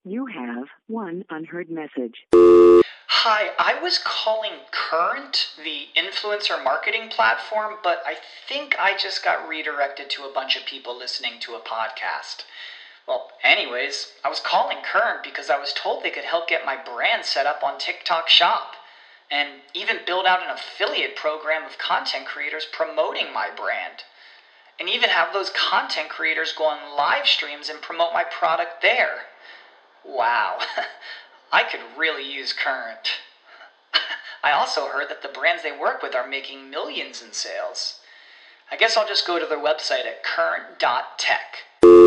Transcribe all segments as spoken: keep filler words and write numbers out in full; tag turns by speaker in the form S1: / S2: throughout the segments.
S1: You have one unheard message.
S2: Hi, I was calling Current, the influencer marketing platform, but I think I just got redirected to a bunch of people listening to a podcast. Well, anyways, I was calling Current because I was told they could help get my brand set up on TikTok Shop, and even build out an affiliate program of content creators promoting my brand, and even have those content creators go on live streams and promote my product there. Wow, I could really use Current. I also heard that the brands they work with are making millions in sales. I guess I'll just go to their website at current dot tech.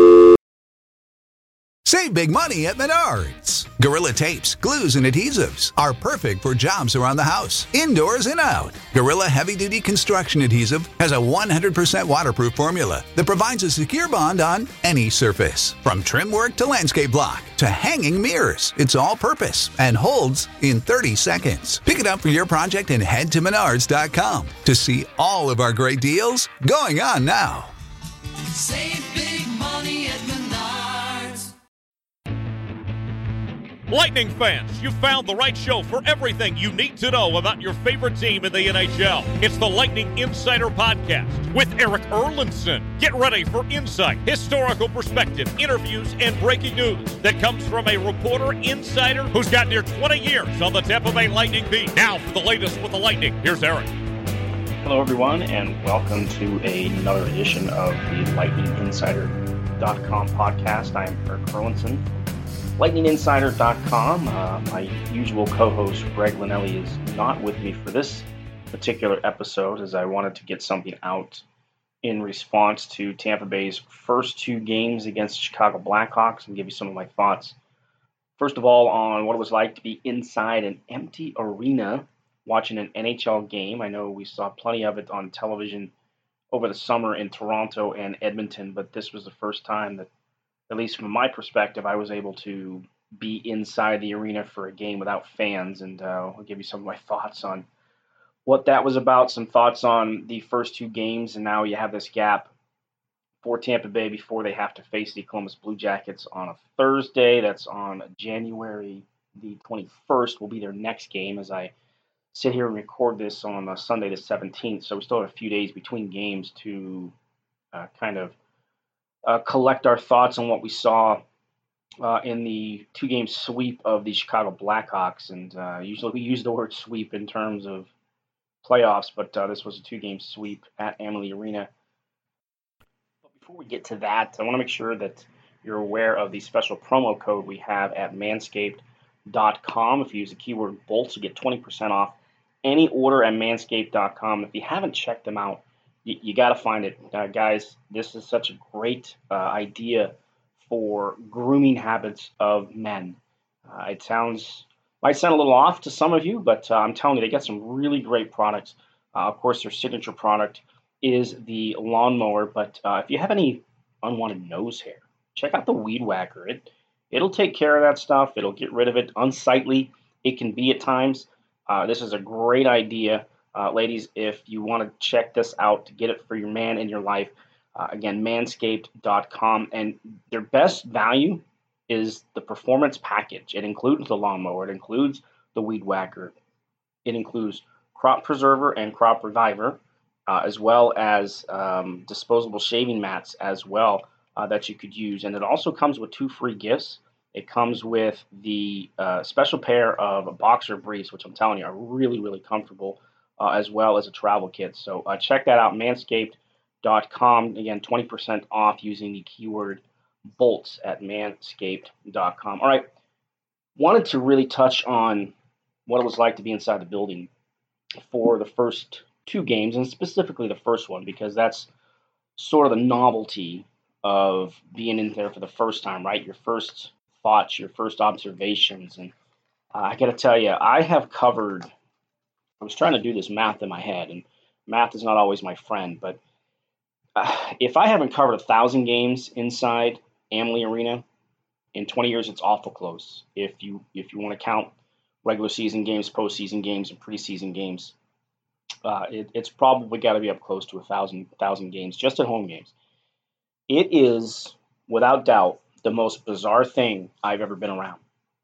S3: Save big money at Menards. Gorilla tapes, glues, and adhesives are perfect for jobs around the house, indoors and out. Gorilla Heavy Duty Construction Adhesive has a one hundred percent waterproof formula that provides a secure bond on any surface. From trim work to landscape block to hanging mirrors, it's all purpose and holds in thirty seconds. Pick it up for your project and head to menards dot com to see all of our great deals going on now.
S4: Save big money at Menards.
S5: Lightning fans, you found the right show for everything you need to know about your favorite team in the N H L. It's the Lightning Insider Podcast with Eric Erlinson. Get ready for insight, historical perspective, interviews, and breaking news that comes from a reporter insider who's got near twenty years on the Tampa Bay Lightning beat. Now for the latest with the Lightning, here's Eric.
S6: Hello, everyone, and welcome to another edition of the Lightning Insider dot com podcast. I am Eric Erlinson. Lightning Insider dot com. Uh, my usual co-host, Greg Linnelli, is not with me for this particular episode, as I wanted to get something out in response to Tampa Bay's first two games against the Chicago Blackhawks and give you some of my thoughts. First of all, on what it was like to be inside an empty arena watching an N H L game. I know we saw plenty of it on television over the summer in Toronto and Edmonton, but this was the first time that, at least from my perspective, I was able to be inside the arena for a game without fans, and uh, I'll give you some of my thoughts on what that was about, some thoughts on the first two games, and now you have this gap for Tampa Bay before they have to face the Columbus Blue Jackets on a Thursday. That's on January the twenty-first will be their next game, as I sit here and record this on uh, Sunday the seventeenth, so we still have a few days between games to uh, kind of Uh, collect our thoughts on what we saw uh, in the two-game sweep of the Chicago Blackhawks. And uh, usually we use the word sweep in terms of playoffs, but uh, this was a two-game sweep at Amalie Arena. But before we get to that, I want to make sure that you're aware of the special promo code we have at manscaped dot com. If you use the keyword BOLTS, you get twenty percent off any order at manscaped dot com. If you haven't checked them out, You, you got to find it. Uh, guys, this is such a great uh, idea for grooming habits of men. Uh, it sounds might sound a little off to some of you, but uh, I'm telling you, they got some really great products. Uh, of course, their signature product is the lawnmower, but uh, if you have any unwanted nose hair, check out the Weed Whacker. It, it'll take care of that stuff. It'll get rid of it. Unsightly it can be at times. Uh, this is a great idea. Uh, ladies, if you want to check this out to get it for your man in your life, uh, again, manscaped dot com. And their best value is the performance package. It includes the lawnmower. It includes the Weed Whacker. It includes Crop Preserver and Crop Reviver, uh, as well as um, disposable shaving mats as well uh, that you could use. And it also comes with two free gifts. It comes with the uh, special pair of boxer briefs, which I'm telling you are really, really comfortable, Uh, as well as a travel kit. So uh, check that out, manscaped dot com. Again, twenty percent off using the keyword BOLTS at manscaped dot com. All right, wanted to really touch on what it was like to be inside the building for the first two games, and specifically the first one, because that's sort of the novelty of being in there for the first time, right? Your first thoughts, your first observations. And uh, I got to tell you, I have covered I was trying to do this math in my head, and math is not always my friend, but uh, if I haven't covered a thousand games inside Amalie Arena in twenty years, it's awful close. If you if you want to count regular season games, postseason games, and preseason games, uh, it, it's probably got to be up close to a thousand thousand games just at home games. It is, without doubt, the most bizarre thing I've ever been around.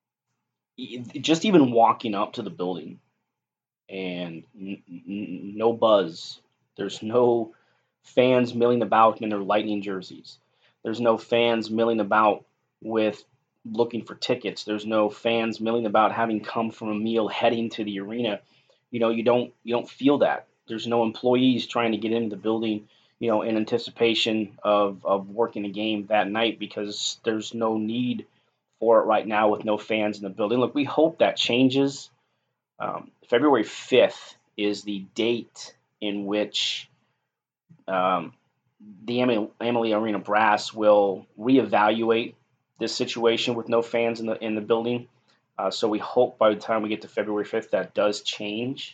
S6: Just even walking up to the building and n- n- no buzz. There's no fans milling about in their Lightning jerseys. There's no fans milling about with looking for tickets. There's no fans milling about having come from a meal heading to the arena. You know, you don't you don't feel that. There's no employees trying to get into the building, you know, in anticipation of, of working a game that night, because there's no need for it right now with no fans in the building. Look, we hope that changes. Um, February fifth is the date in which um, the Amalie, Amalie Arena Brass will reevaluate this situation with no fans in the in the building. Uh, so we hope by the time we get to February fifth that does change.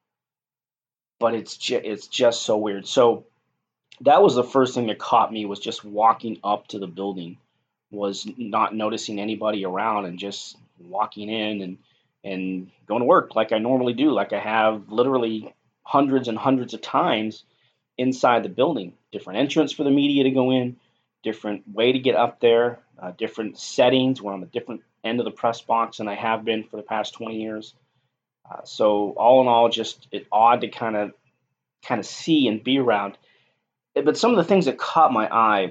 S6: But it's ju- it's just so weird. So that was the first thing that caught me, was just walking up to the building, was not noticing anybody around and just walking in and and going to work like I normally do, like I have literally hundreds and hundreds of times inside the building. Different entrance for the media to go in, different way to get up there, uh, different settings. We're on the different end of the press box than I have been for the past twenty years. Uh, so all in all, just it odd to kind of kind of see and be around. But some of the things that caught my eye,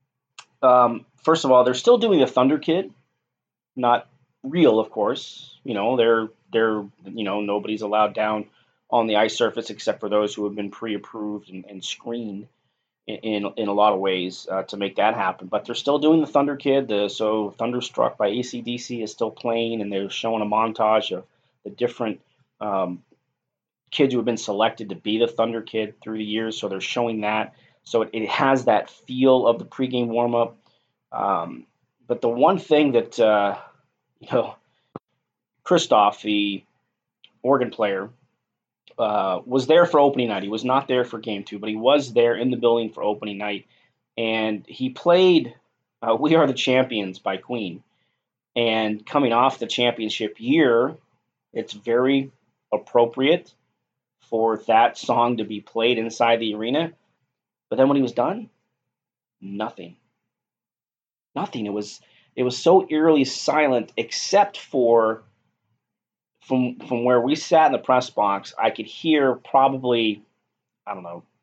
S6: um, first of all, they're still doing the Thunder Kid, not real, of course. You know, they're they're you know nobody's allowed down on the ice surface except for those who have been pre-approved and, and screened in, in in a lot of ways uh, to make that happen. But they're still doing the Thunder Kid. The, so Thunderstruck by A C D C is still playing, and they're showing a montage of the different um, kids who have been selected to be the Thunder Kid through the years. So they're showing that. So it, it has that feel of the pregame warm-up. Um, but the one thing that, uh, you know, Christoph, the organ player, uh, was there for opening night. He was not there for game two, but he was there in the building for opening night. And he played uh, We Are the Champions by Queen. And coming off the championship year, it's very appropriate for that song to be played inside the arena. But then when he was done, nothing. Nothing. It was it was so eerily silent, except for from from where we sat in the press box, I could hear probably, I don't know,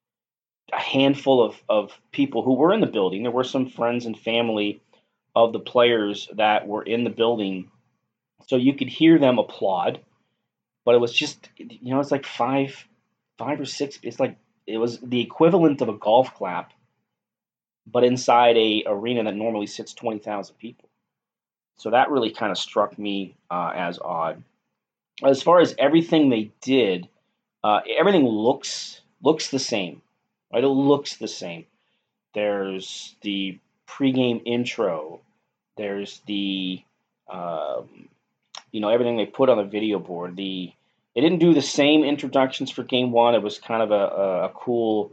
S6: a handful of, of people who were in the building. There were some friends and family of the players that were in the building. So you could hear them applaud, but it was just, you know, it's like five, five or six. It's like, it was the equivalent of a golf clap, but inside a arena that normally sits twenty thousand people. So that really kind of struck me uh, as odd. As far as everything they did, uh, everything looks looks the same. Right? It looks the same. There's the pregame intro. There's the, um, you know, everything they put on the video board. The They didn't do the same introductions for game one. It was kind of a, a, a cool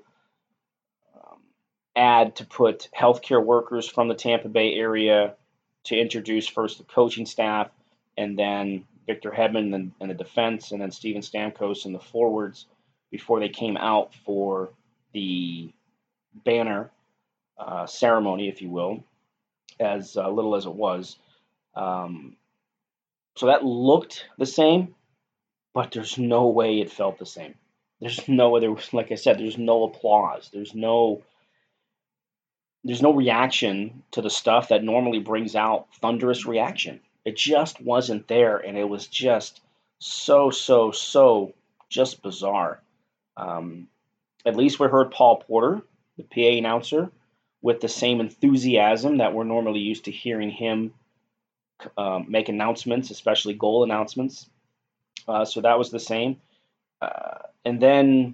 S6: um, ad to put healthcare workers from the Tampa Bay area to introduce first the coaching staff, and then Victor Hedman and, and the defense, and then Steven Stamkos and the forwards before they came out for the banner uh, ceremony, if you will, as uh, little as it was. Um, so that looked the same, but there's no way it felt the same. There's no other, like I said, there's no applause. There's no, there's no reaction to the stuff that normally brings out thunderous reaction. It just wasn't there, and it was just so, so, so just bizarre. Um, at least we heard Paul Porter, the P A announcer, with the same enthusiasm that we're normally used to hearing him um, make announcements, especially goal announcements. Uh, so that was the same. Uh, and then,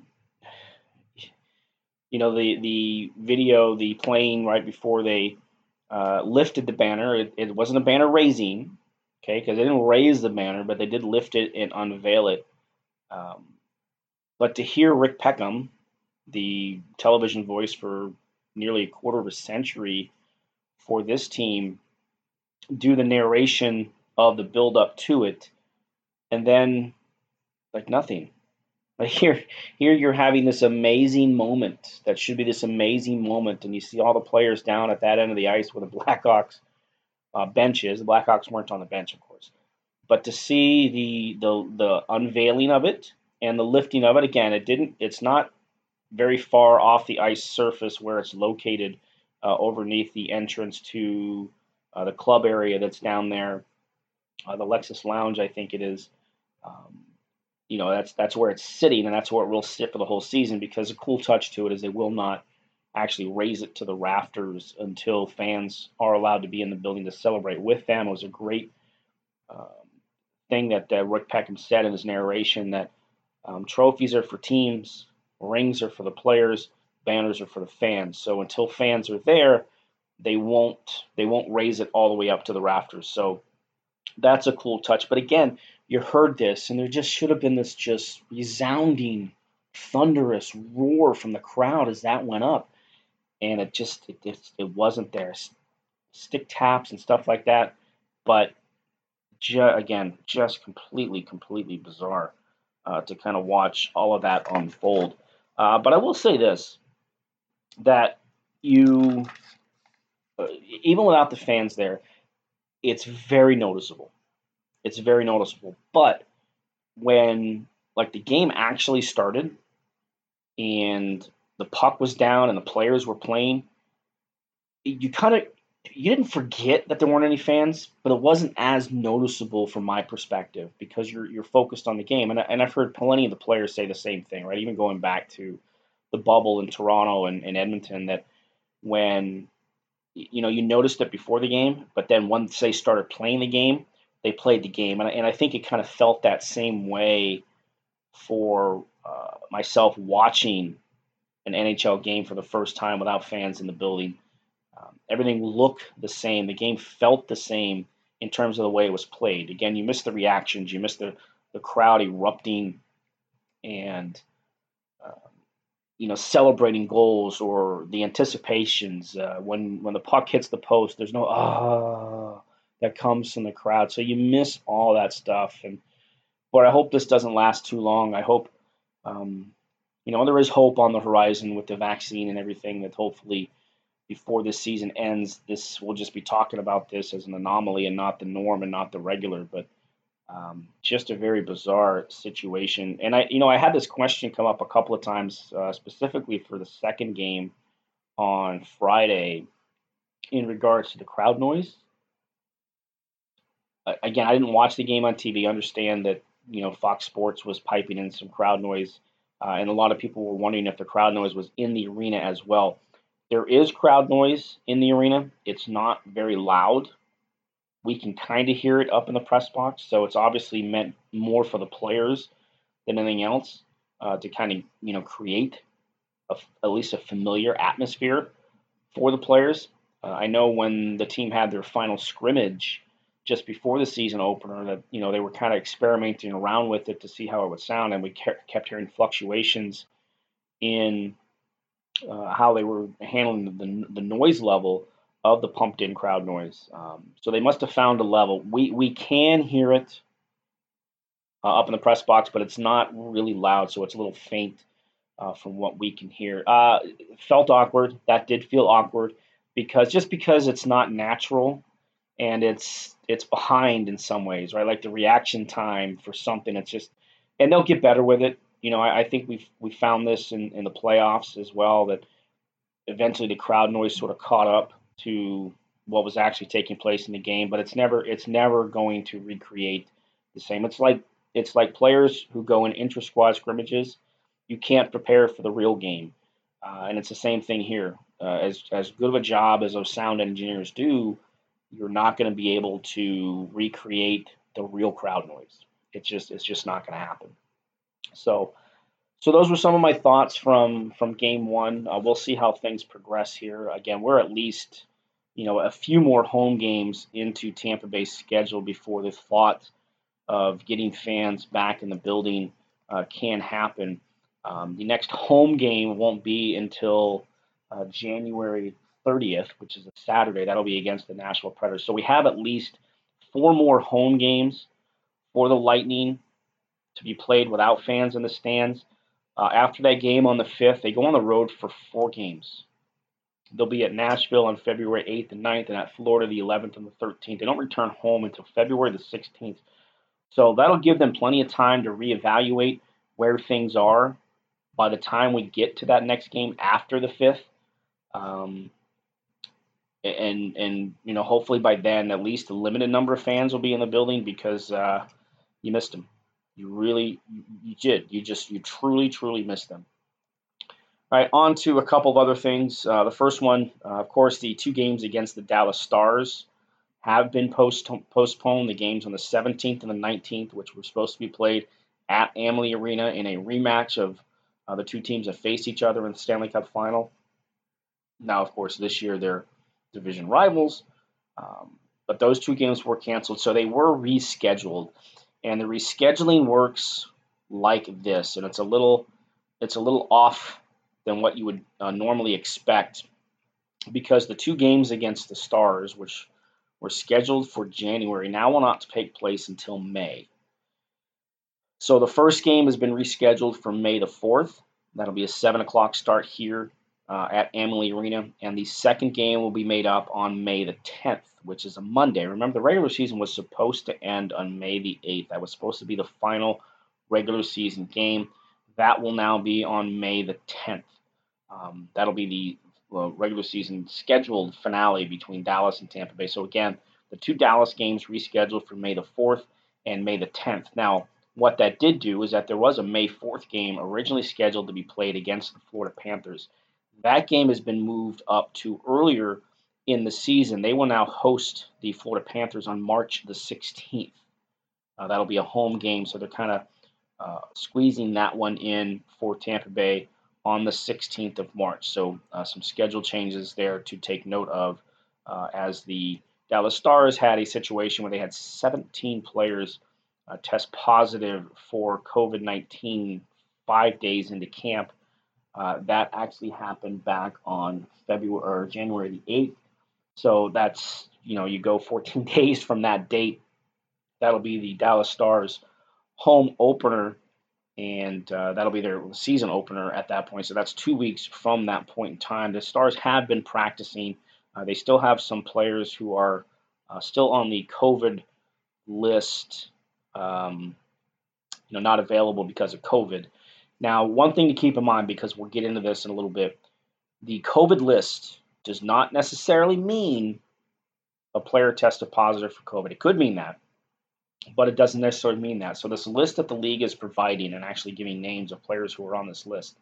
S6: you know, the, the video, the playing right before they uh, lifted the banner, it, it wasn't a banner raising, okay, because they didn't raise the banner, but they did lift it and unveil it. Um, but to hear Rick Peckham, the television voice for nearly a quarter of a century for this team, do the narration of the build-up to it, and then, like, nothing. But here, here you're having this amazing moment that should be this amazing moment, and you see all the players down at that end of the ice where the Blackhawks uh, bench is. The Blackhawks weren't on the bench, of course, but to see the the the unveiling of it and the lifting of it again, it didn't. It's not very far off the ice surface where it's located uh, underneath the entrance to uh, the club area that's down there, uh, the Lexus Lounge, I think it is. Um, you know, that's that's where it's sitting, and that's where it will sit for the whole season. Because a cool touch to it is they will not actually raise it to the rafters until fans are allowed to be in the building to celebrate with them. It was a great um, thing that uh, Rick Peckham said in his narration that um, trophies are for teams, rings are for the players, banners are for the fans. So until fans are there, they won't they won't raise it all the way up to the rafters. So that's a cool touch. But again, you heard this, and there just should have been this just resounding, thunderous roar from the crowd as that went up, and it just it, it, it wasn't there. Stick taps and stuff like that, but ju- again, just completely, completely bizarre uh, to kind of watch all of that unfold. Uh, but I will say this, that you, uh, even without the fans there, it's very noticeable. It's very noticeable. But when like the game actually started and the puck was down and the players were playing, you kind of you didn't forget that there weren't any fans, but it wasn't as noticeable from my perspective because you're you're focused on the game. And, and I've heard plenty of the players say the same thing, right? Even going back to the bubble in Toronto and, and Edmonton, that when you know you noticed it before the game, but then once they started playing the game, they played the game. And, and I think it kind of felt that same way for uh, myself watching an N H L game for the first time without fans in the building. Um, everything looked the same. The game felt the same in terms of the way it was played. Again, you missed the reactions. You missed the, the crowd erupting and, uh, you know, celebrating goals or the anticipations. Uh, when, when the puck hits the post, there's no, ah, that comes from the crowd. So you miss all that stuff. And, but I hope this doesn't last too long. I hope, um, you know, there is hope on the horizon with the vaccine and everything that hopefully before this season ends, this we'll just be talking about this as an anomaly and not the norm and not the regular. But um, just a very bizarre situation. And I, you know, I had this question come up a couple of times, uh, specifically for the second game on Friday, in regards to the crowd noise. Uh, again, I didn't watch the game on T V. I understand that you know Fox Sports was piping in some crowd noise, uh, and a lot of people were wondering if the crowd noise was in the arena as well. There is crowd noise in the arena. It's not very loud. We can kind of hear it up in the press box, so it's obviously meant more for the players than anything else uh, to kind of you know create a, at least a familiar atmosphere for the players. Uh, I know when the team had their final scrimmage just before the season opener that you know they were kind of experimenting around with it to see how it would sound, and we kept hearing fluctuations in Uh, how they were handling the, the noise level of the pumped in crowd noise. Um, so they must have found a level. We we can hear it uh, up in the press box, but it's not really loud, so it's a little faint uh, from what we can hear. Uh, it felt awkward. That did feel awkward because just because it's not natural and it's it's behind in some ways, right? Like the reaction time for something, it's just, and they'll get better with it. You know, I, I think we've we found this in, in the playoffs as well, that eventually the crowd noise sort of caught up to what was actually taking place in the game, but it's never it's never going to recreate the same. It's like it's like players who go in intra-squad scrimmages. You can't prepare for the real game, uh, and it's the same thing here. Uh, as as good of a job as those sound engineers do, you're not going to be able to recreate the real crowd noise. It's just it's just not going to happen. So, so those were some of my thoughts from from game one. Uh, we'll see how things progress here. Again, we're at least, you know, a few more home games into Tampa Bay's schedule before the thought of getting fans back in the building uh, can happen. Um, the next home game won't be until uh, January thirtieth, which is a Saturday. That'll be against the Nashville Predators. So we have at least four more home games for the Lightning to be played without fans in the stands. Uh, after that game on the fifth, they go on the road for four games. They'll be at Nashville on February eighth and ninth, and at Florida the eleventh and the thirteenth. They don't return home until February the sixteenth. So that'll give them plenty of time to reevaluate where things are by the time we get to that next game after the fifth. Um, and, and you know, hopefully by then, at least a limited number of fans will be in the building because uh, you missed them. You really, you did. You just, you truly, truly missed them. All right, on to a couple of other things. Uh, the first one, uh, of course, the two games against the Dallas Stars have been post- postponed. The games on the seventeenth and the nineteenth, which were supposed to be played at Amalie Arena in a rematch of uh, the two teams that faced each other in the Stanley Cup Final. Now, of course, this year they're division rivals, um, but those two games were canceled, so they were rescheduled. And the rescheduling works like this, and it's a little, it's a little off than what you would uh, normally expect, because the two games against the Stars, which were scheduled for January, now will not take place until May. So the first game has been rescheduled for May the fourth. That'll be a seven o'clock start here uh, at Amalie Arena, and the second game will be made up on May the tenth, which is a Monday. Remember, the regular season was supposed to end on May the eighth. That was supposed to be the final regular season game. That will now be on May the tenth. Um, that'll be the well, regular season scheduled finale between Dallas and Tampa Bay. So again, the two Dallas games rescheduled for May the fourth and May the tenth. Now, what that did do is that there was a May fourth game originally scheduled to be played against the Florida Panthers. That game has been moved up to earlier in the season. They will now host the Florida Panthers on March the sixteenth. Uh, that'll be a home game, so they're kind of uh, squeezing that one in for Tampa Bay on the sixteenth of March. So uh, some schedule changes there to take note of, uh, as the Dallas Stars had a situation where they had seventeen players uh, test positive for COVID nineteen five days into camp. Uh, that actually happened back on February or January the eighth. So that's, you know, you go fourteen days from that date. That'll be the Dallas Stars home opener, and uh, that'll be their season opener at that point. So that's two weeks from that point in time. The Stars have been practicing. Uh, they still have some players who are uh, still on the COVID list, um, you know, not available because of COVID. Now, one thing to keep in mind, because we'll get into this in a little bit, the COVID list does not necessarily mean a player tested positive for COVID. It could mean that, but it doesn't necessarily mean that. So this list that the league is providing and actually giving names of players who are on this list,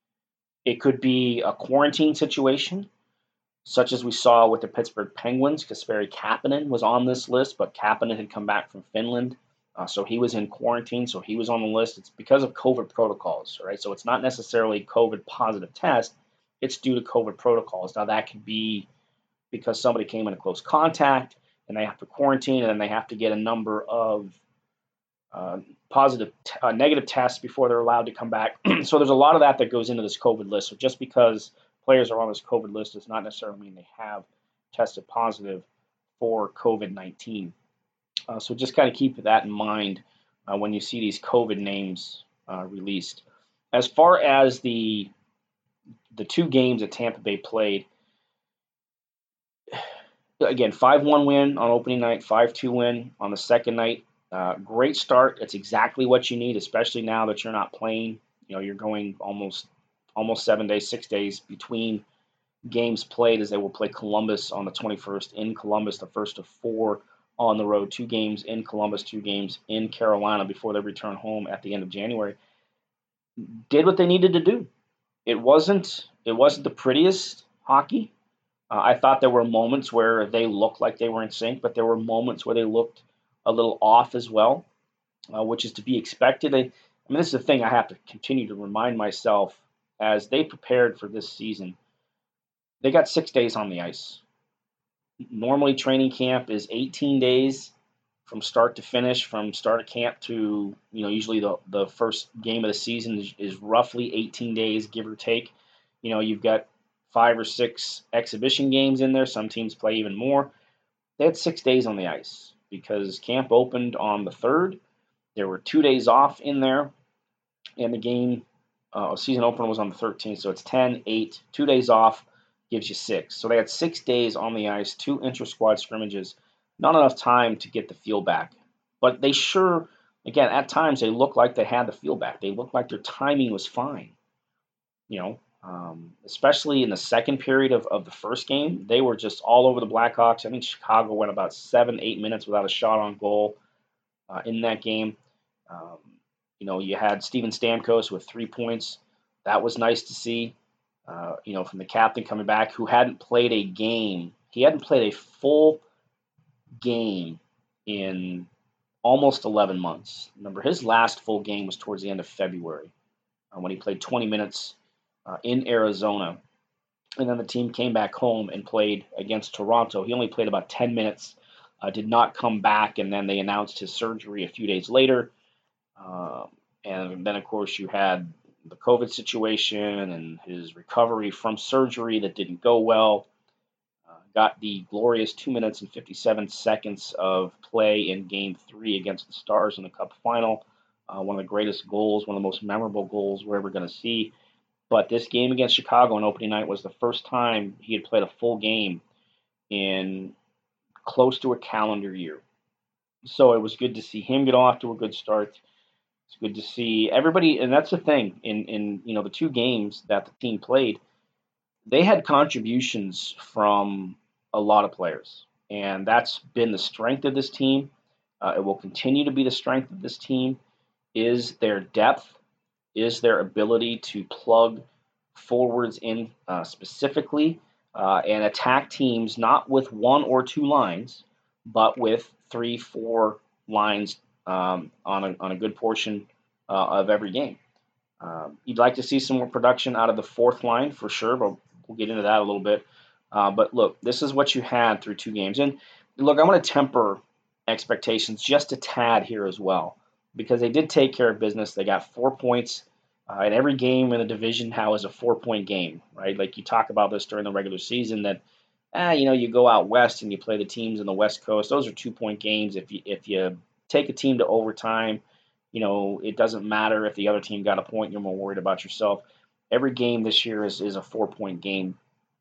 S6: it could be a quarantine situation, such as we saw with the Pittsburgh Penguins. Kasperi Kapanen was on this list, but Kapanen had come back from Finland, uh, so he was in quarantine, so he was on the list. It's because of COVID protocols, right? So it's not necessarily COVID positive test. It's due to COVID protocols. Now, that could be because somebody came into close contact, and they have to quarantine, and then they have to get a number of uh, positive, t- uh, negative tests before they're allowed to come back. So there's a lot of that that goes into this COVID list. So just because players are on this COVID list does not necessarily mean they have tested positive for COVID nineteen. Uh, so just kind of keep that in mind uh, when you see these COVID names uh, released. As far as the the two games that Tampa Bay played, again, five one win on opening night, five two win on the second night. Uh, great start. It's exactly what you need, especially now that you're not playing. You know, you're going almost almost seven days, six days between games played, as they will play Columbus on the twenty-first in Columbus, the first of four on the road, two games in Columbus, two games in Carolina before they return home at the end of January. Did what they needed to do. It wasn't it wasn't the prettiest hockey. Uh, I thought there were moments where they looked like they were in sync, but there were moments where they looked a little off as well, uh, which is to be expected. I, I mean, this is the thing I have to continue to remind myself as they prepared for this season. They got six days on the ice. Normally, training camp is eighteen days from start to finish, from start of camp to, you know, usually the, the first game of the season is, is roughly eighteen days, give or take. You know, you've got five or six exhibition games in there. Some teams play even more. They had six days on the ice because camp opened on the third, There were two days off in there, and the game, uh, season opener was on the thirteenth, so it's ten, eight, two days off gives you six. So they had six days on the ice, two inter-squad scrimmages, not enough time to get the feel back. But they sure, again, at times they looked like they had the feel back. They looked like their timing was fine. You know, um, especially in the second period of, of the first game, they were just all over the Blackhawks. I think Chicago went about seven, eight minutes without a shot on goal uh, in that game. Um, you know, you had Steven Stamkos with three points. That was nice to see. Uh, you know, from the captain coming back, who hadn't played a game. He hadn't played a full game in almost eleven months. Remember, his last full game was towards the end of February uh, when he played twenty minutes uh, in Arizona. And then the team came back home and played against Toronto. He only played about ten minutes, uh, did not come back, and then they announced his surgery a few days later. Um, and then, of course, you had the COVID situation and his recovery from surgery that didn't go well. Uh, got the glorious two minutes and fifty-seven seconds of play in Game three against the Stars in the Cup final. Uh, one of the greatest goals, one of the most memorable goals we're ever going to see. But this game against Chicago on opening night was the first time he had played a full game in close to a calendar year. So it was good to see him get off to a good start. It's good to see everybody, and that's the thing, in, in you know the two games that the team played, they had contributions from a lot of players, and that's been the strength of this team. Uh, it will continue to be the strength of this team, is their depth, is their ability to plug forwards in uh, specifically uh, and attack teams not with one or two lines, but with three, four lines um, on, a, on a good portion uh, of every game. Um, you'd like to see some more production out of the fourth line for sure, but we'll get into that a little bit. Uh, but look, this is what you had through two games. And look, I want to temper expectations just a tad here as well, because they did take care of business. They got four points. Uh, and every game in the division now is a four-point game, right? Like you talk about this during the regular season that, ah, you know, you go out west and you play the teams in the West Coast. Those are two-point games. If you if you take a team to overtime, you know, it doesn't matter if the other team got a point. You're more worried about yourself. Every game this year is, is a four-point game.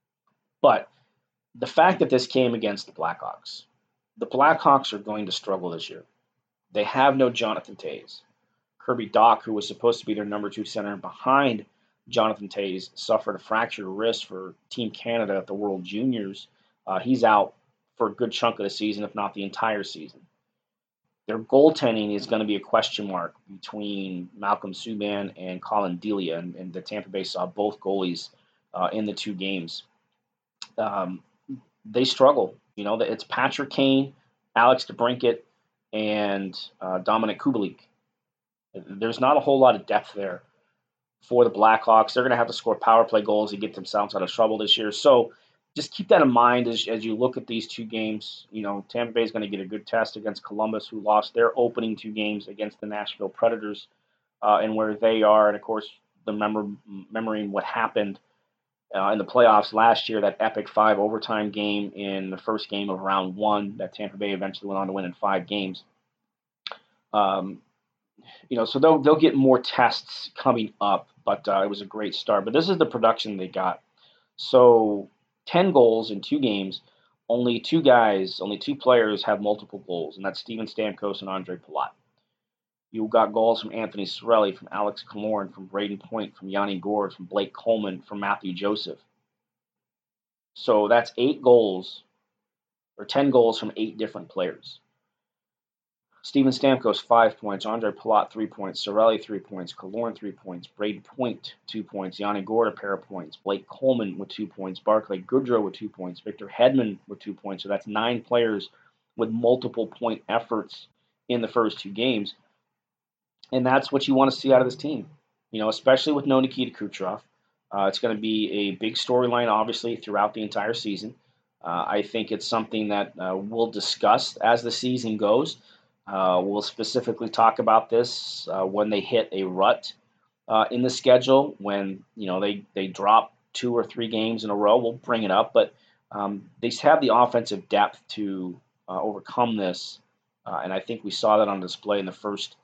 S6: But the fact that this came against the Blackhawks, the Blackhawks are going to struggle this year. They have no Jonathan Toews. Kirby Dach, who was supposed to be their number two center behind Jonathan Toews, suffered a fractured wrist for Team Canada at the World Juniors. Uh, he's out for a good chunk of the season, if not the entire season. Their goaltending is going to be a question mark between Malcolm Subban and Colin Delia, and, and the Tampa Bay saw both goalies uh, in the two games. Um, they struggle. You know, it's Patrick Kane, Alex DeBrincat, and uh, Dominic Kubalik. There's not a whole lot of depth there for the Blackhawks. They're going to have to score power play goals to get themselves out of trouble this year. So just keep that in mind as, as you look at these two games. You know, Tampa Bay is going to get a good test against Columbus, who lost their opening two games against the Nashville Predators, uh, and where they are. And, of course, the member, remembering what happened uh, in the playoffs last year, that epic five overtime game in the first game of round one that Tampa Bay eventually went on to win in five games. Um, You know, so they'll they'll get more tests coming up, but uh, it was a great start. But this is the production they got. So ten goals in two games. Only two guys, only two players have multiple goals, and that's Steven Stamkos and Andre Palat. You got goals from Anthony Cirelli, from Alex Killorn, from Braden Point, from Yanni Gourde, from Blake Coleman, from Matthew Joseph. So that's eight goals, or ten goals from eight different players. Steven Stamkos, five points. Andre Palat, three points. Cirelli, three points. Killorn, three points. Braden Point, two points. Yanni Gourde, a pair of points. Blake Coleman with two points. Barclay Goodrow with two points. Victor Hedman with two points. So that's nine players with multiple point efforts in the first two games. And that's what you want to see out of this team, you know, especially with no Nikita Kucherov. Uh, it's going to be a big storyline, obviously, throughout the entire season. Uh, I think it's something that uh, we'll discuss as the season goes. Uh, we'll specifically talk about this uh, when they hit a rut uh, in the schedule, when, you know, they, they drop two or three games in a row. We'll bring it up, but um, they have the offensive depth to uh, overcome this, uh, and I think we saw that on display in the first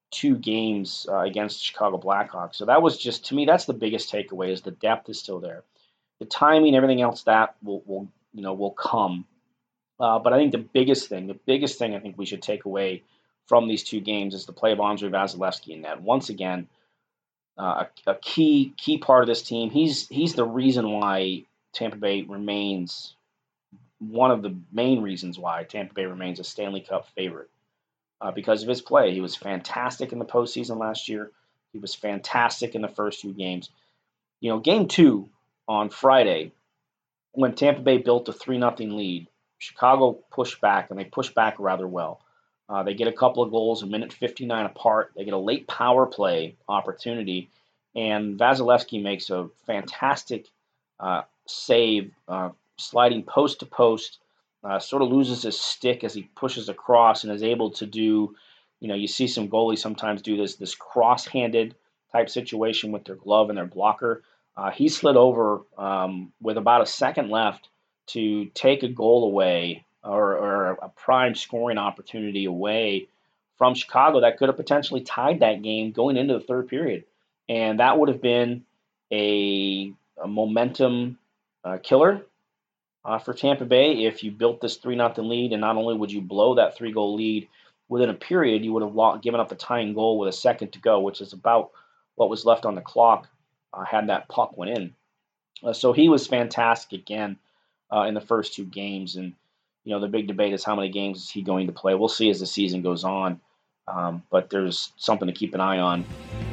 S6: two games uh, against the Chicago Blackhawks. So that was just, to me, that's the biggest takeaway, is the depth is still there. The timing, everything else, that will, will you know, will come. Uh, but I think the biggest thing, the biggest thing I think we should take away from these two games is the play of Andrei Vasilevskiy in net. Once again, uh, a, a key key part of this team. He's he's the reason why Tampa Bay remains, one of the main reasons why Tampa Bay remains a Stanley Cup favorite, uh, because of his play. He was fantastic in the postseason last year. He was fantastic in the first two games. You know, game two on Friday, when Tampa Bay built a three nothing lead, Chicago pushed back, and they pushed back rather well. Uh, they get a couple of goals, a minute fifty-nine apart. They get a late power play opportunity, and Vasilevskiy makes a fantastic uh, save, uh, sliding post to post, uh, sort of loses his stick as he pushes across and is able to do, you know, you see some goalies sometimes do this, this cross-handed type situation with their glove and their blocker. Uh, he slid over um, with about a second left to take a goal away, or, or a prime scoring opportunity away from Chicago that could have potentially tied that game going into the third period. And that would have been a, a momentum uh, killer uh, for Tampa Bay if you built this three nothing lead, and not only would you blow that three-goal lead within a period, you would have lo- given up the tying goal with a second to go, which is about what was left on the clock uh, had that puck went in. Uh, so he was fantastic again uh, in the first two games, and you know, the big debate is how many games is he going to play. We'll see as the season goes on, um, but there's something to keep an eye on.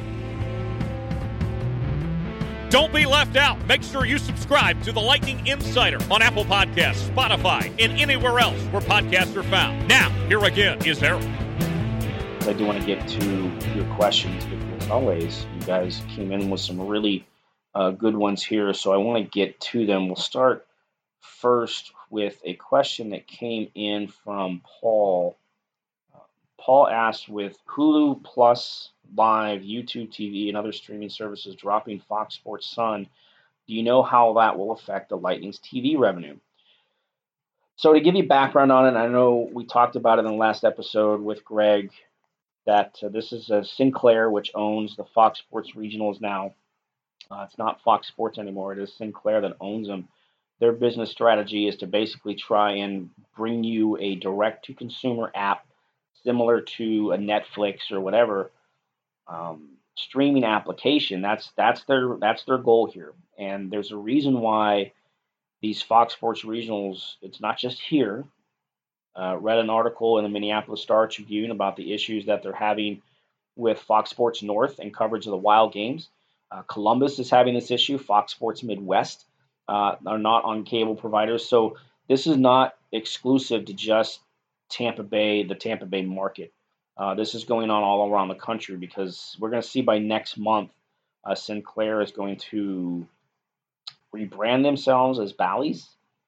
S5: Don't be left out. Make sure you subscribe to the Lightning Insider on Apple Podcasts, Spotify, and anywhere else where podcasts are found. Now, here again is Eric.
S6: I do want to get to your questions, because as always, you guys came in with some really uh, good ones here, so I want to get to them. We'll start first with a question that came in from Paul. Uh, Paul asked, with Hulu Plus Live, YouTube T V, and other streaming services dropping Fox Sports Sun, do you know how that will affect the Lightning's T V revenue? So to give you background on it, I know we talked about it in the last episode with Greg, that uh, this is uh, Sinclair, which owns the Fox Sports Regionals now. Uh, it's not Fox Sports anymore. It is Sinclair that owns them. Their business strategy is to basically try and bring you a direct-to-consumer app similar to a Netflix or whatever um, streaming application. That's that's their that's their goal here. And there's a reason why these Fox Sports Regionals, it's not just here. Uh, read an article in the Minneapolis Star Tribune about the issues that they're having with Fox Sports North and coverage of the Wild games. Uh, Columbus is having this issue. Fox Sports Midwest Uh, are not on cable providers. So this is not exclusive to just Tampa Bay, the Tampa Bay market. Uh, this is going on all around the country, because we're going to see by next month, uh, Sinclair is going to rebrand themselves as Bally's.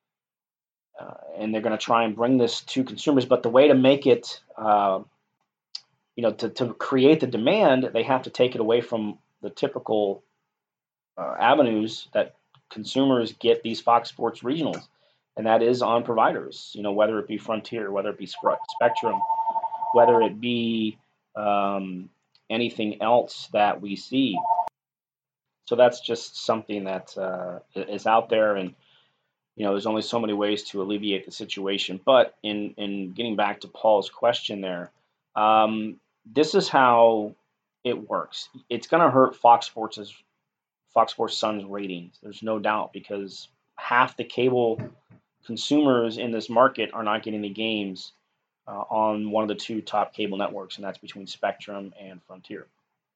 S6: Uh, and they're going to try and bring this to consumers. But the way to make it, uh, you know, to, to create the demand, they have to take it away from the typical uh, avenues that consumers get these Fox Sports Regionals, and that is on providers, you know, whether it be Frontier, whether it be Spectrum, whether it be um, anything else that we see. So that's just something that uh, is out there, and, you know, there's only so many ways to alleviate the situation. But in, in getting back to Paul's question there, um, this is how it works. It's going to hurt Fox Sports' Fox Sports Sun's ratings. There's no doubt, because half the cable consumers in this market are not getting the games uh, on one of the two top cable networks, and that's between Spectrum and Frontier.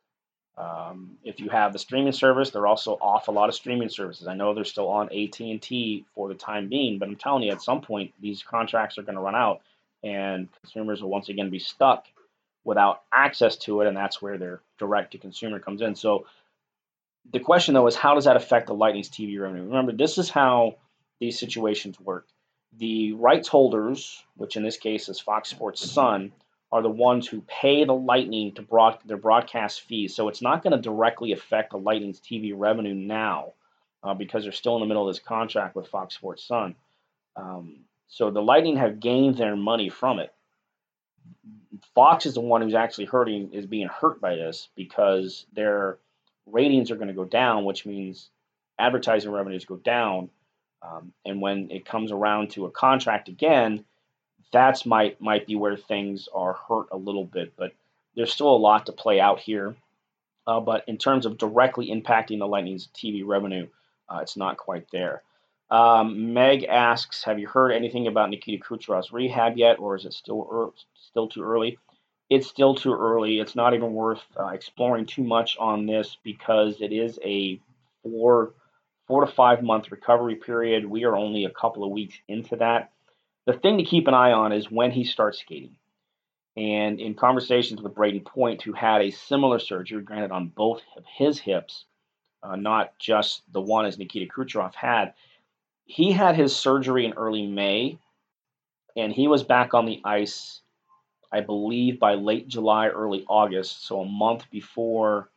S6: Um, if you have the streaming service, they're also off a lot of streaming services. I know they're still on A T and T for the time being, but I'm telling you, at some point, these contracts are going to run out, and consumers will once again be stuck without access to it, and that's where their direct-to-consumer comes in. So the question, though, is how does that affect the Lightning's T V revenue? Remember, this is how these situations work. The rights holders, which in this case is Fox Sports Sun, are the ones who pay the Lightning to broad, their broadcast fees. So it's not going to directly affect the Lightning's T V revenue now uh, because they're still in the middle of this contract with Fox Sports Sun. Um, so the Lightning have gained their money from it. Fox is the one who's actually hurting, is being hurt by this because their ratings are going to go down, which means advertising revenues go down. Um, and when it comes around to a contract again, that's might might be where things are hurt a little bit. But there's still a lot to play out here. Uh, but in terms of directly impacting the Lightning's T V revenue, uh, it's not quite there. Um, Meg asks, have you heard anything about Nikita Kucherov's rehab yet, or is it still er- still too early? It's still too early. It's not even worth uh, exploring too much on this because it is a four, four to five month recovery period. We are only a couple of weeks into that. The thing to keep an eye on is when he starts skating. And in conversations with Brady Point, who had a similar surgery, granted on both of his hips, uh, not just the one as Nikita Kucherov had, he had his surgery in early May, and he was back on the ice, I believe, by late July, early August, so a month before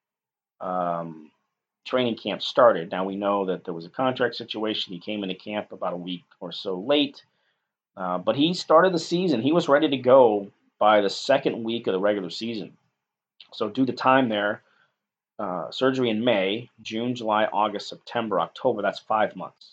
S6: um, training camp started. Now, we know that there was a contract situation. He came into camp about a week or so late, uh, but he started the season. He was ready to go by the second week of the regular season. So due to time there, uh, surgery in May, June, July, August, September, October, that's five months.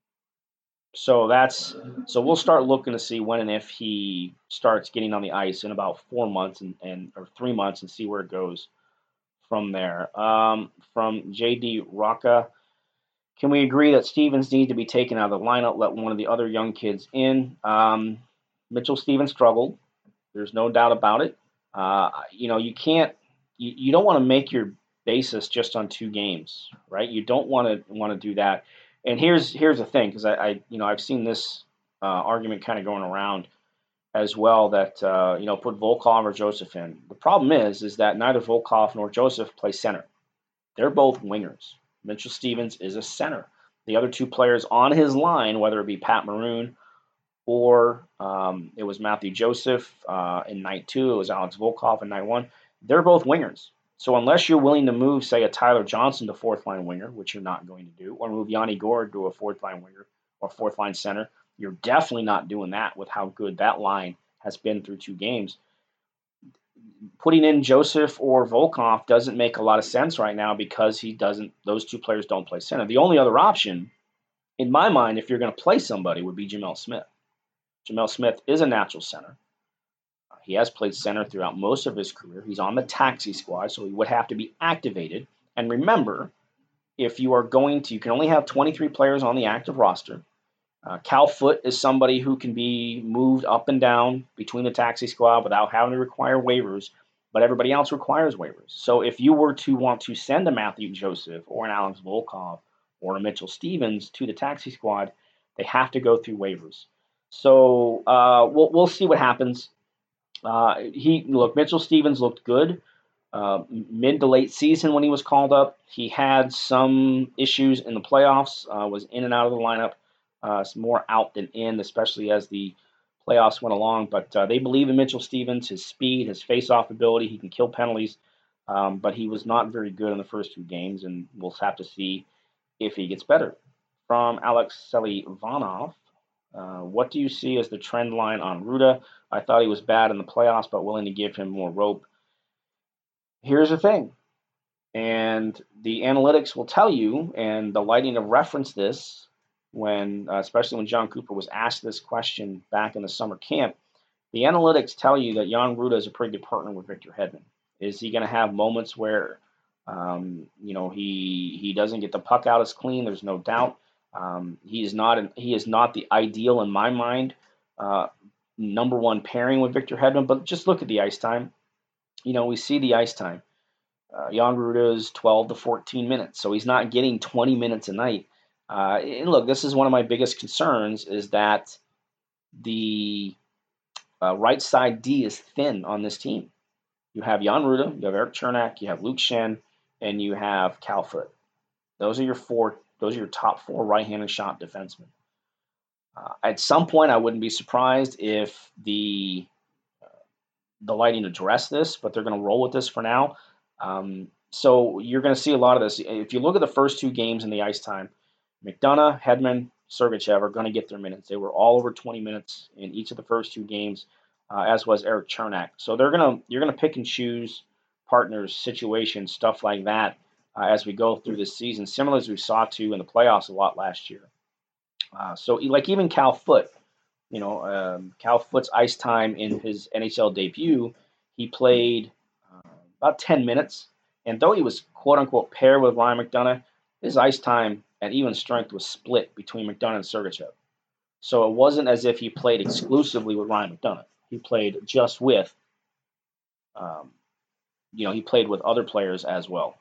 S6: So that's so we'll start looking to see when and if he starts getting on the ice in about four months and, and or three months and see where it goes from there. Um, from J D Rocca, can we agree that Stevens needs to be taken out of the lineup? Let one of the other young kids in. Um, Mitchell Stevens struggled. There's no doubt about it. Uh, you know, you can't. You, you don't want to make your basis just on two games, right? You don't want to want to do that. And here's here's the thing, because I, I you know I've seen this uh, argument kind of going around as well that uh, you know put Volkov or Joseph in. The problem is is that neither Volkov nor Joseph play center. They're both wingers. Mitchell Stevens is a center. The other two players on his line, whether it be Pat Maroon or um, it was Matthew Joseph uh, in night two, it was Alex Volkov in night one, they're both wingers. So unless you're willing to move, say, a Tyler Johnson to fourth-line winger, which you're not going to do, or move Yanni Gourde to a fourth-line winger or fourth-line center, you're definitely not doing that with how good that line has been through two games. Putting in Joseph or Volkov doesn't make a lot of sense right now because he doesn't; those two players don't play center. The only other option, in my mind, if you're going to play somebody, would be Jamel Smith. Jamel Smith is a natural center. He has played center throughout most of his career. He's on the taxi squad, so he would have to be activated. And remember, if you are going to, you can only have twenty-three players on the active roster. Uh, Cal Foote is somebody who can be moved up and down between the taxi squad without having to require waivers, but everybody else requires waivers. So if you were to want to send a Matthew Joseph or an Alex Volkov or a Mitchell Stevens to the taxi squad, they have to go through waivers. So uh, we'll we'll see what happens. Uh, he look, Mitchell Stevens looked good uh, mid to late season when he was called up. He had some issues in the playoffs, uh, was in and out of the lineup, uh, more out than in, especially as the playoffs went along. But uh, they believe in Mitchell Stevens, his speed, his face-off ability. He can kill penalties, um, but he was not very good in the first two games, and we'll have to see if he gets better. From Alex Selivanov, uh, what do you see as the trend line on Ruda? I thought he was bad in the playoffs, but willing to give him more rope. Here's the thing, and the analytics will tell you, and the Lightning have referenced this, when, uh, especially when John Cooper was asked this question back in the summer camp, the analytics tell you that Jan Ruda is a pretty good partner with Victor Hedman. Is he going to have moments where, um, you know, he he doesn't get the puck out as clean? There's no doubt. Um, he is not an, he is not the ideal in my mind uh, number one pairing with Victor Hedman. But just look at the ice time. You know, we see the ice time. Uh, Jan Ruda is twelve to fourteen minutes, so he's not getting twenty minutes a night. Uh, and look, this is one of my biggest concerns is that the uh, right side D is thin on this team. You have Jan Ruda, you have Erik Cernak, you have Luke Schenn, and you have Cal Foote. Those are your four. Those are your top four right-handed shot defensemen. Uh, at some point, I wouldn't be surprised if the uh, the Lightning address this, but they're going to roll with this for now. Um, so you're going to see a lot of this. If you look at the first two games in the ice time, McDonough, Hedman, Sergachev are going to get their minutes. They were all over twenty minutes in each of the first two games. uh, as was Erik Cernak. So they're gonna you're gonna pick and choose partners, situations, stuff like that uh, as we go through this season, similar as we saw to in the playoffs a lot last year. Uh, so like even Cal Foote, you know, um, Cal Foote's ice time in his N H L debut, he played uh, about ten minutes, and though he was quote unquote paired with Ryan McDonagh, his ice time at even strength was split between McDonagh and Sergachev. So it wasn't as if he played exclusively with Ryan McDonagh. He played just with, um, you know, he played with other players as well.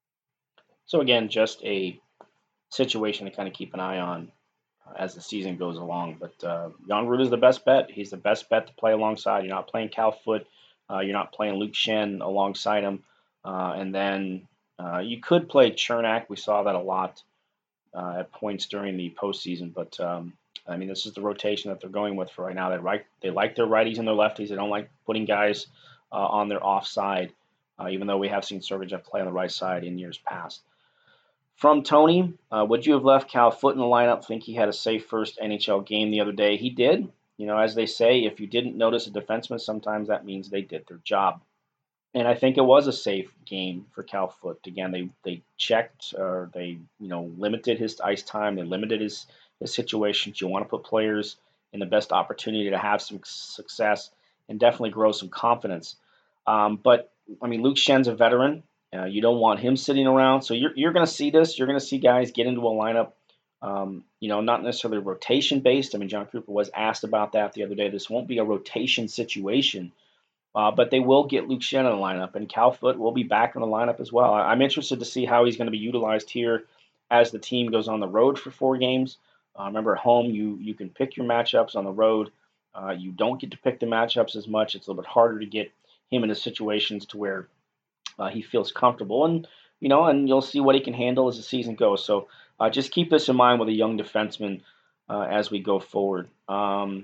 S6: So again, just a situation to kind of keep an eye on uh, as the season goes along. But uh, Jan Rutta is the best bet. He's the best bet to play alongside. You're not playing Cal Foote. Uh, you're not playing Luke Schenn alongside him. Uh, and then uh, you could play Cernak. We saw that a lot uh, at points during the postseason. But, um, I mean, this is the rotation that they're going with for right now. They like, they like their righties and their lefties. They don't like putting guys uh, on their offside, uh, even though we have seen Sergachev play on the right side in years past. From Tony, uh, would you have left Cal Foote in the lineup? Think he had a safe first N H L game the other day? He did. You know, as they say, if you didn't notice a defenseman, sometimes that means they did their job. And I think it was a safe game for Cal Foote. Again, they they checked or they you know limited his ice time. They limited his his situations. You want to put players in the best opportunity to have some success and definitely grow some confidence. Um, but I mean, Luke Schenn's a veteran. Uh, you don't want him sitting around. So you're you're going to see this. You're going to see guys get into a lineup, um, you know, not necessarily rotation-based. I mean, John Cooper was asked about that the other day. This won't be a rotation situation, uh, but they will get Luke Schenn in the lineup, and Cal Foote will be back in the lineup as well. I'm interested to see how he's going to be utilized here as the team goes on the road for four games. Uh, remember, at home, you, you can pick your matchups. On the road, uh, you don't get to pick the matchups as much. It's a little bit harder to get him into situations to where Uh, he feels comfortable, and you know, and you'll see what he can handle as the season goes. So uh, just keep this in mind with a young defenseman uh, as we go forward. Um,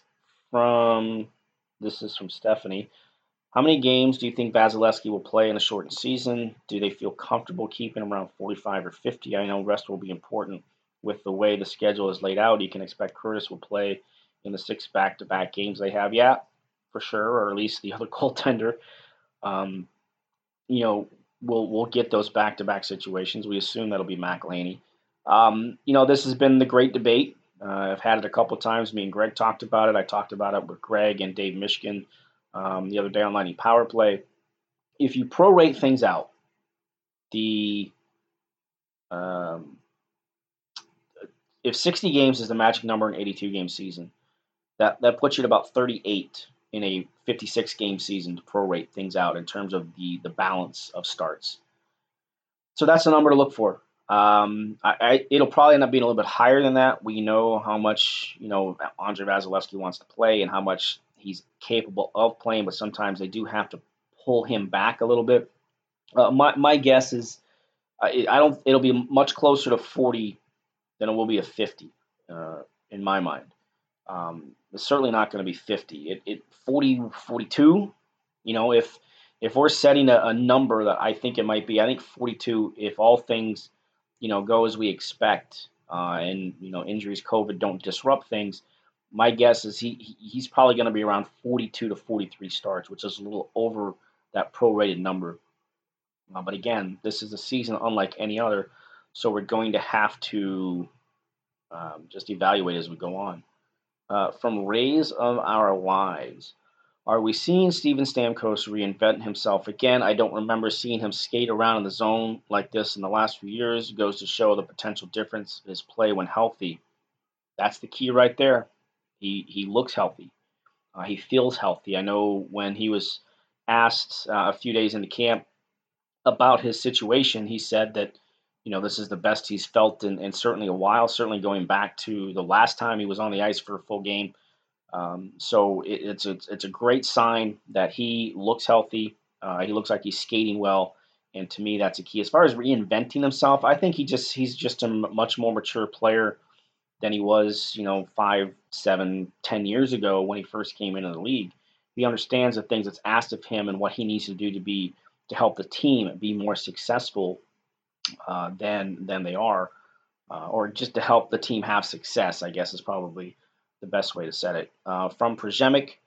S6: from this is from Stephanie. How many games do you think Vasilevsky will play in a shortened season? Do they feel comfortable keeping him around forty-five or fifty? I know rest will be important with the way the schedule is laid out. You can expect Curtis will play in the six back-to-back games they have. Yeah, for sure, or at least the other goaltender. Um, you know, we'll we'll get those back-to-back situations. We assume that'll be Mac Laney. Um, you know, this has been the great debate. Uh, I've had it a couple of times. Me and Greg talked about it. I talked about it with Greg and Dave Mishkin um, the other day on Lightning Power Play. If you prorate things out, the um, if sixty games is the magic number in an eighty-two game season, that, that puts you at about thirty-eight in a fifty-six game season to prorate things out in terms of the, the balance of starts. So that's a number to look for. Um, I, I, it'll probably end up being a little bit higher than that. We know how much, you know, Andrei Vasilevsky wants to play and how much he's capable of playing, but sometimes they do have to pull him back a little bit. Uh, my, my guess is I, I don't, it'll be much closer to forty than it will be a fifty uh, in my mind. Um, it's certainly not going to be fifty. It, it forty, forty-two, you know, if if we're setting a, a number that I think it might be, I think forty-two, if all things, you know, go as we expect, uh, and, you know, injuries, COVID don't disrupt things, my guess is he he's probably going to be around forty-two to forty-three starts, which is a little over that prorated number. Uh, but again, this is a season unlike any other, so we're going to have to um, just evaluate as we go on. Uh, from Rays of Our Lives, are we seeing Steven Stamkos reinvent himself again? I don't remember seeing him skate around in the zone like this in the last few years. It goes to show the potential difference in his play when healthy. That's the key right there. He he looks healthy. Uh, he feels healthy. I know when he was asked uh, a few days into camp about his situation, he said that, you know, this is the best he's felt in, in certainly a while, certainly going back to the last time he was on the ice for a full game. Um, so it, it's, a, it's a great sign that he looks healthy. Uh, he looks like he's skating well. And to me, that's a key. As far as reinventing himself, I think he just he's just a m- much more mature player than he was, you know, five, seven, ten years ago when he first came into the league. He understands the things that's asked of him and what he needs to do to be to help the team be more successful uh, than than they are, uh, or just to help the team have success, I guess is probably the best way to set it. Uh, from Przemyk,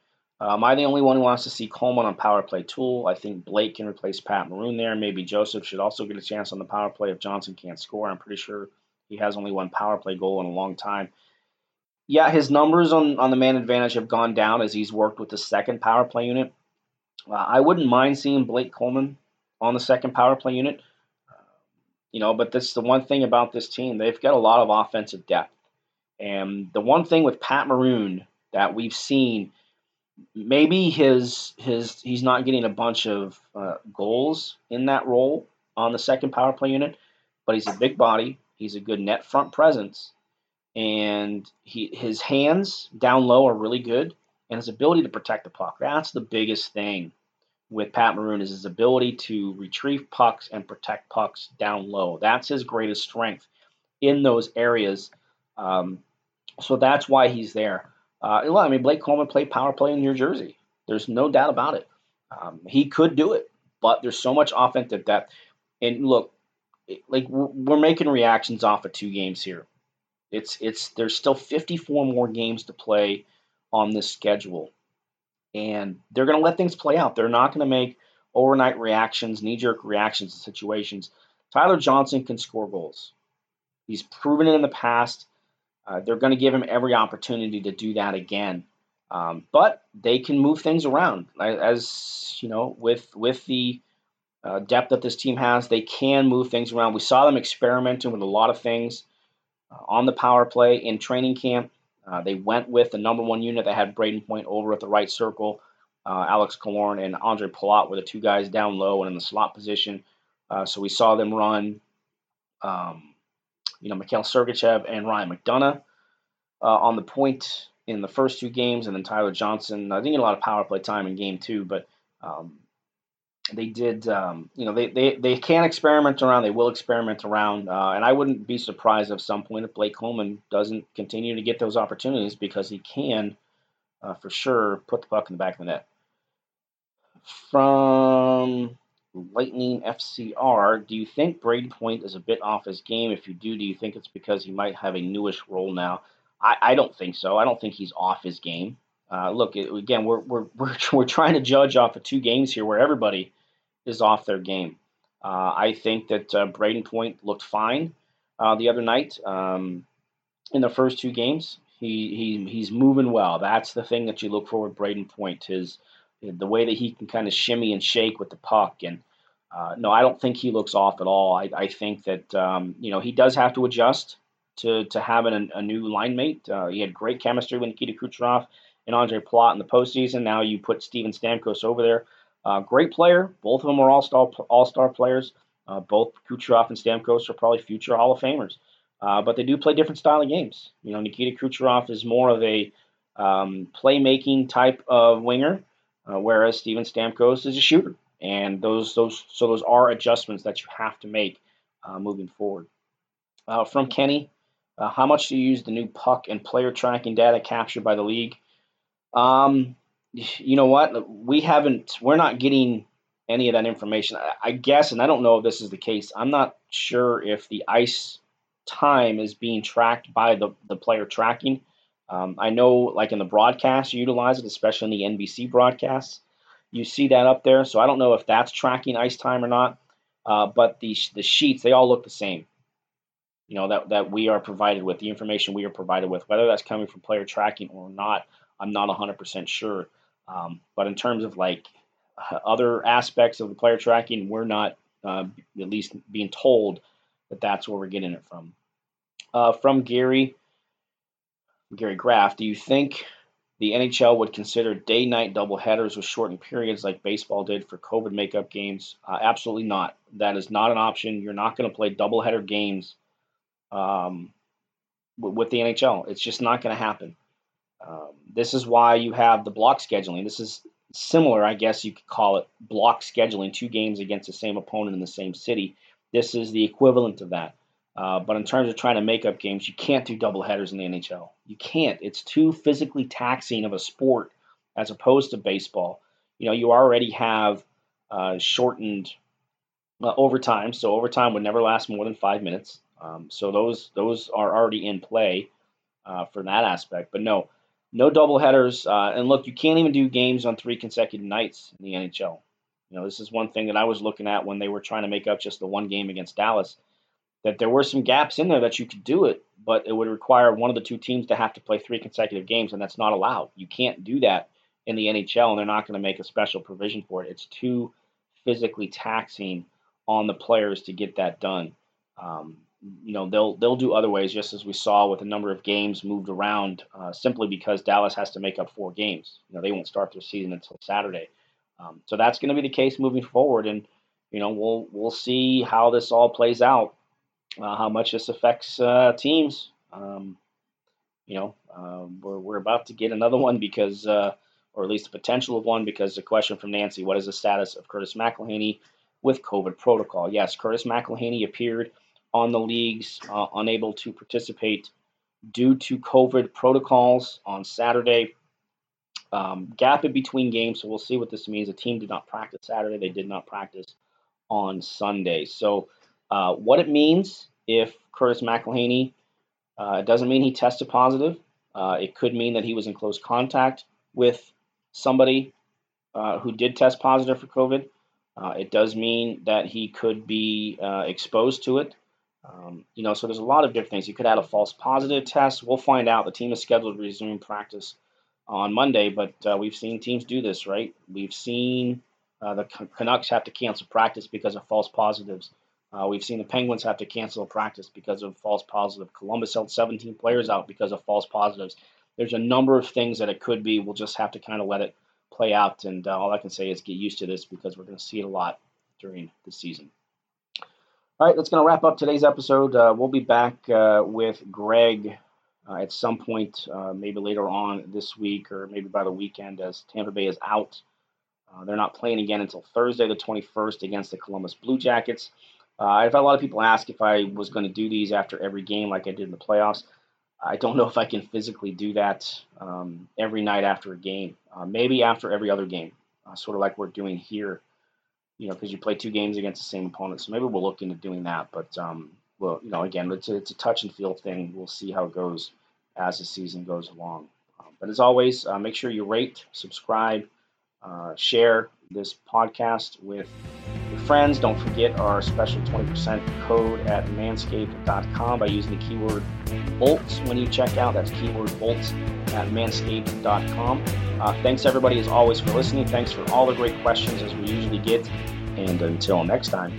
S6: Uh, am I the only one who wants to see Coleman on power play tool? I think Blake can replace Pat Maroon there. Maybe Joseph should also get a chance on the power play if Johnson can't score. I'm pretty sure he has only one power play goal in a long time. Yeah, his numbers on, on the man advantage have gone down as he's worked with the second power play unit. Uh, I wouldn't mind seeing Blake Coleman on the second power play unit. Uh, you know, but that's the one thing about this team. They've got a lot of offensive depth. And the one thing with Pat Maroon that we've seen, maybe his his he's not getting a bunch of uh, goals in that role on the second power play unit, but he's a big body. He's a good net front presence, and he his hands down low are really good, and his ability to protect the puck. That's the biggest thing with Pat Maroon, is his ability to retrieve pucks and protect pucks down low. That's his greatest strength in those areas. Um, so that's why he's there. Uh, I mean, Blake Coleman played power play in New Jersey. There's no doubt about it. Um, he could do it, but there's so much offensive depth. And look, like we're, we're making reactions off of two games here. It's it's there's still fifty-four more games to play on this schedule, and they're going to let things play out. They're not going to make overnight reactions, knee-jerk reactions to situations. Tyler Johnson can score goals. He's proven it in the past. Uh, they're going to give him every opportunity to do that again. Um, but they can move things around. As you know, with with the uh, depth that this team has, they can move things around. We saw them experimenting with a lot of things uh, on the power play in training camp. Uh, they went with the number one unit that had Braden Point over at the right circle. Uh, Alex Killorn and Andre Palat were the two guys down low and in the slot position. Uh, so we saw them run um, you know, Mikhail Sergachev and Ryan McDonough uh, on the point in the first two games, and then Tyler Johnson. I didn't get a lot of power play time in game two, but um, they did, um, you know, they, they, they can experiment around. They will experiment around, uh, and I wouldn't be surprised at some point if Blake Coleman doesn't continue to get those opportunities, because he can, uh, for sure, put the puck in the back of the net. From Lightning F C R, do you think Brady Point is a bit off his game? If you do, do you think it's because he might have a newish role now? I, I don't think so. I don't think he's off his game. Uh, look, it, again, we're we're we're we're trying to judge off of two games here where everybody is off their game. Uh, I think that uh, Brayden Point looked fine uh, the other night um, in the first two games. He he he's moving well. That's the thing that you look for with Brayden Point, his the way that he can kind of shimmy and shake with the puck. And uh, no, I don't think he looks off at all. I, I think that um, you know he does have to adjust to to having a, a new line mate. Uh, he had great chemistry with Nikita Kucherov and Andre Palat in the postseason. Now you put Steven Stamkos over there. Uh, great player. Both of them are all-star all-star players. Uh, both Kucherov and Stamkos are probably future Hall of Famers. Uh, but they do play different style of games. You know, Nikita Kucherov is more of a um, playmaking type of winger, uh, whereas Steven Stamkos is a shooter. And those those so those are adjustments that you have to make uh, moving forward. Uh, from Kenny, uh, how much do you use the new puck and player tracking data captured by the league? Um, you know what? We haven't. We're not getting any of that information. I, I guess, and I don't know if this is the case. I'm not sure if the ice time is being tracked by the, the player tracking. Um, I know, like in the broadcast, you utilize it, especially in the N B C broadcasts. You see that up there. So I don't know if that's tracking ice time or not. Uh, but the the sheets, they all look the same. You know, that, that we are provided with, the information we are provided with, whether that's coming from player tracking or not, I'm not one hundred percent sure. Um, but in terms of like other aspects of the player tracking, we're not uh, at least being told that that's where we're getting it from. Uh, from Gary, Gary Graff, do you think the N H L would consider day-night doubleheaders with shortened periods like baseball did for COVID makeup games? Uh, absolutely not. That is not an option. You're not going to play doubleheader games um, w- with the N H L. It's just not going to happen. Um, this is why you have the block scheduling. This is similar, I guess you could call it, block scheduling, two games against the same opponent in the same city. This is the equivalent of that. Uh, but in terms of trying to make up games, you can't do doubleheaders in the N H L. You can't. It's too physically taxing of a sport as opposed to baseball. You know, you already have uh, shortened uh, overtime, so overtime would never last more than five minutes. Um, so those those are already in play uh, for that aspect. But no, no doubleheaders. Uh, and look, you can't even do games on three consecutive nights in the N H L. You know, this is one thing that I was looking at when they were trying to make up just the one game against Dallas, that there were some gaps in there that you could do it, but it would require one of the two teams to have to play three consecutive games, and that's not allowed. You can't do that in the N H L, and they're not going to make a special provision for it. It's too physically taxing on the players to get that done. Um, you know, they'll they'll do other ways, just as we saw with a number of games moved around, uh, simply because Dallas has to make up four games. You know, they won't start their season until Saturday. Um, so that's going to be the case moving forward, and you know, we'll we'll see how this all plays out. Uh, how much this affects uh, teams. Um, you know, uh, we're, we're about to get another one because, uh, or at least the potential of one, because the question from Nancy, what is the status of Curtis McElhinney with COVID protocol? Yes, Curtis McElhinney appeared on the league's uh, unable to participate due to COVID protocols on Saturday. Um, gap in between games, so we'll see what this means. The team did not practice Saturday. They did not practice on Sunday. So, Uh, what it means if Curtis McElhinney, uh, it doesn't mean he tested positive. Uh, it could mean that he was in close contact with somebody uh, who did test positive for COVID. Uh, it does mean that he could be uh, exposed to it. Um, you know, so there's a lot of different things. You could add a false positive test. We'll find out. The team is scheduled to resume practice on Monday, but uh, we've seen teams do this, right? We've seen uh, the Canucks have to cancel practice because of false positives. Uh, we've seen the Penguins have to cancel practice because of false positive. Columbus held seventeen players out because of false positives. There's a number of things that it could be. We'll just have to kind of let it play out. And uh, all I can say is get used to this because we're going to see it a lot during the season. All right, that's going to wrap up today's episode. Uh, we'll be back uh, with Greg uh, at some point, uh, maybe later on this week or maybe by the weekend, as Tampa Bay is out. Uh, they're not playing again until Thursday the twenty-first against the Columbus Blue Jackets. Uh, I've had a lot of people ask if I was going to do these after every game like I did in the playoffs. I don't know if I can physically do that um, every night after a game. Uh, maybe after every other game, uh, sort of like we're doing here, you know, because you play two games against the same opponent. So maybe we'll look into doing that. But, um, well, you know, again, it's a, it's a touch and feel thing. We'll see how it goes as the season goes along. Um, but as always, uh, make sure you rate, subscribe, uh, share this podcast with your friends. Don't forget our special twenty percent code at manscaped dot com by using the keyword bolts when you check out. That's keyword bolts at manscaped dot com. Uh, thanks everybody as always for listening. Thanks for all the great questions as we usually get. And until next time.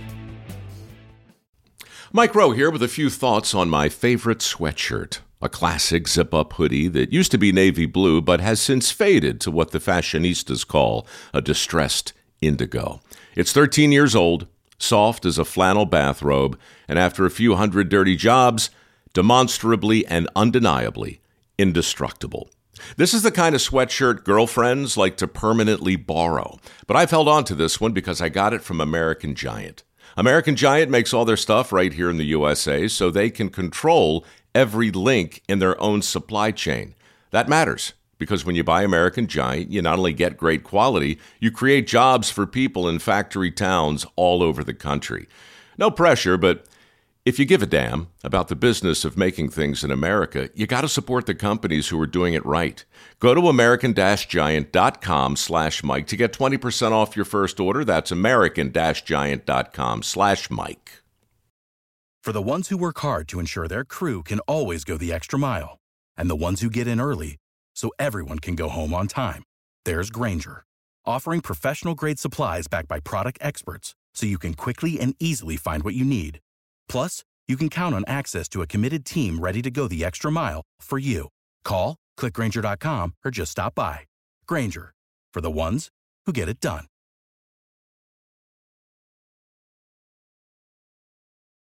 S7: Mike Rowe here with a few thoughts on my favorite sweatshirt. A classic zip-up hoodie that used to be navy blue but has since faded to what the fashionistas call a distressed indigo. It's thirteen years old, soft as a flannel bathrobe, and after a few hundred dirty jobs, demonstrably and undeniably indestructible. This is the kind of sweatshirt girlfriends like to permanently borrow, but I've held on to this one because I got it from American Giant. American Giant makes all their stuff right here in the U S A so they can control every link in their own supply chain. That matters because when you buy American Giant, you not only get great quality, you create jobs for people in factory towns all over the country. No pressure, but if you give a damn about the business of making things in America, you got to support the companies who are doing it right. Go to american-giant.com slash Mike to get twenty percent off your first order. That's american-giant.com slash Mike.
S8: For the ones who work hard to ensure their crew can always go the extra mile, and the ones who get in early so everyone can go home on time, there's Grainger, offering professional-grade supplies backed by product experts so you can quickly and easily find what you need. Plus, you can count on access to a committed team ready to go the extra mile for you. Call, click Grainger dot com, or just stop by. Grainger, for the ones who get it done.